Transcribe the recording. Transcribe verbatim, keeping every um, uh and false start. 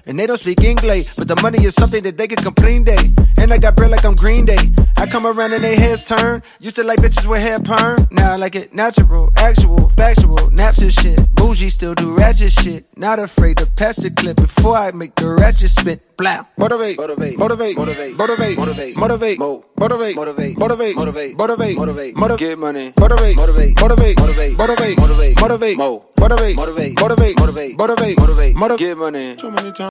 and they don't speak English, but the money is something that they can complain day. And I got bread like I'm Green Day. I come around and they heads turn. Used to like bitches with hair perm. Now I like it natural, actual, factual, naps and shit. Bougie still do ratchet shit. Not afraid to pass the clip before I make the ratchet spit. Blah. Motivate, motivate, motivate, motivate, motivate, motivate, motivate, motivate, motivate, motivate, motivate, motivate, motivate, motivate, get money, motivate, motivate, motivate, motivate, motivate, motivate, motivate, motivate, motivate, motivate, motivate, motivate, motivate, motivate, get money. Too many times.